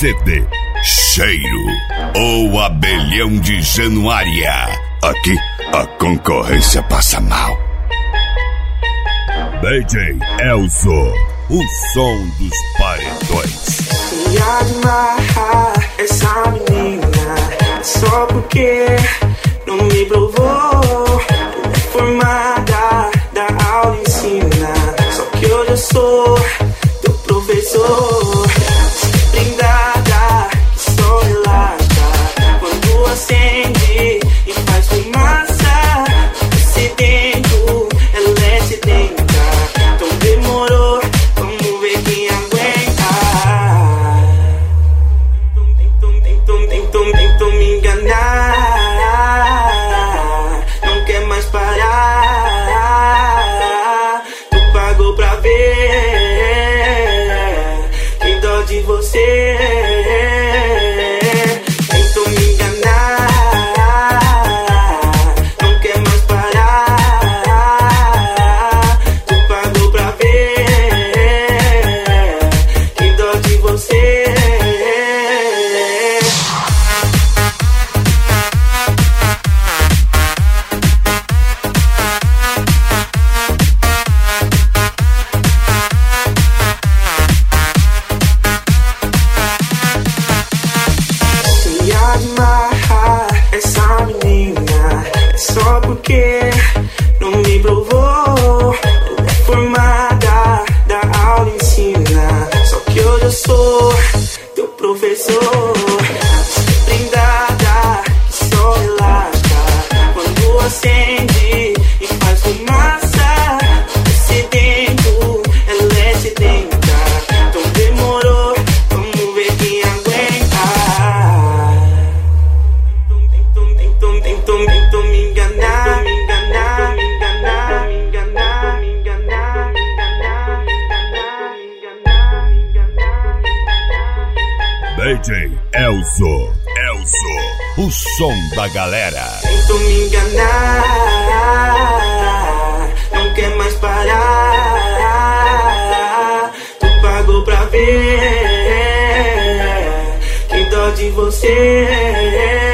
CD, Cheiro ou Abelhão de Januária. Aqui a concorrência passa mal. DJ Elzo, o som dos paredões. Ia amarrar essa menina só porque não me provou. É formada, da aula ensina, só que hoje eu sou teu professor. Prendada, que só relaxa quando acende e faz fumaça. Esse dentro, ela é sedenta, então demorou, vamos ver quem aguenta. Tentou me enganar, não quer mais parar. Tu pagou pra ver, que dó de você. Tentou me enganar, não quer mais parar. Tu pagou pra ver, que dó de você. Amarrar essa menina só porque não me provou. Ela é formada, da aula ensina, só que hoje eu sou teu professor. Prendada, que só relaxa quando acende e faz fumaça. Esse dentro, ela é sedenta, então demorou, vamos ver quem aguenta. Tentou me enganar, me enganar, me enganar, me enganar, me enganar, me enganar, me enganar, me enganar. DJ Elzo, o som da galera. Tentou me enganar, não quer mais parar. Tu pagou pra ver, que dó de você.